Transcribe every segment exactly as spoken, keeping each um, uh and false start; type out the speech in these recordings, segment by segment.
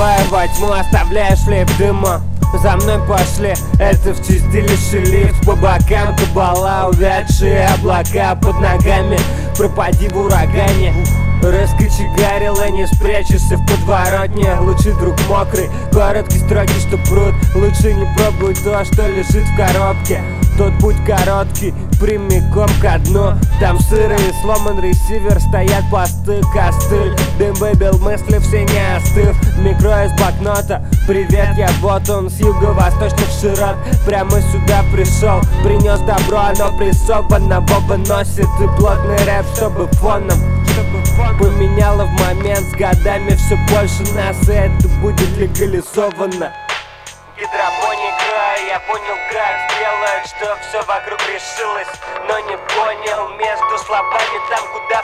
Уплываю во тьму, оставляешь шлейф дыма. За мной пошли, это в чистилище лифт. По бокам кабала, увядшие облака под ногами. Пропади в урагане. Раскочегарила, не спрячешься в подворотне. Лучший друг мокрый, короткий строки, что пруд. Лучше не пробуй то, что лежит в коробке. Тот путь короткий, прямиком ко дну. Там сырый сломан ресивер, стоят посты, костыль. Дым выбил мысли, все не остыв. Микро из блокнота, привет, я вот он с юго-восточных широт. Прямо сюда пришел, принес добро, оно прессовано в оба носит. И плотный рэп, чтобы фоном поменяло в момент. С годами все больше нас, и это будет легализовано. Гидропоника, я понял, как сделать, что все вокруг решилось, но не понял между словами там, куда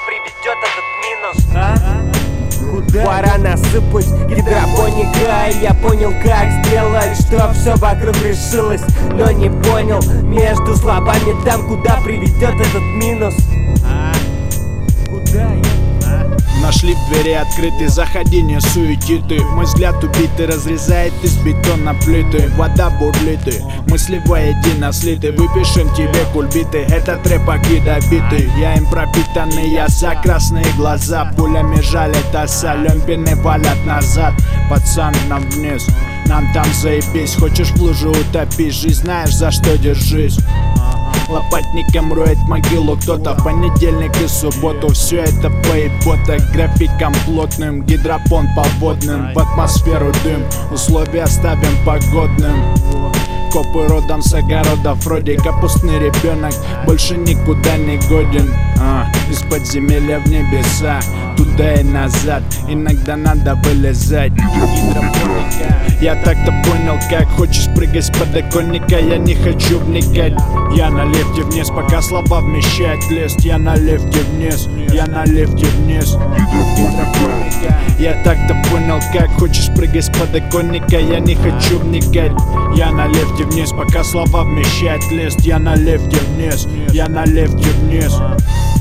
приведет этот минус. А? Куда? Пора насыпать. Гидропоника, я понял, как сделать, что все вокруг решилось, но не понял между словами там, куда приведет этот минус. А? Куда я? Нашли в двери открыты, заходи, не суети ты. Мой взгляд убитый разрезает из бетона плиты. Вода бурлит, мысли воедино слиты. Выпишем тебе кульбиты, этот рэп ядовитый. Я им пропитанный, я за красные глаза. Пулями жалят, а солёмпины валят назад. Пацан, нам вниз, нам там заебись. Хочешь в лужу утопись, жизнь знаешь за что держись. Лопатником роет могилу кто-то в понедельник и субботу. Все это поебота, графиком плотным. Гидропон по водным, в атмосферу дым. Условия ставим погодным. Копы родом с огородов, вроде капустный ребенок. Больше никуда не годен. а, Из подземелья в небеса, туда и назад, иногда надо вылезать. Гидропоника. Я так-то понял, как хочешь прыгать с подоконника. Я не хочу вникать. Я на лифте вниз, пока слова вмещает лист. Я на лифте вниз, я на лифте вниз. Гидропоника. Я так-то понял, как хочешь прыгать с подоконника. Я не хочу вникать. Я на лифте вниз, пока слова вмещает лист. Я на лифте вниз, я на лифте вниз.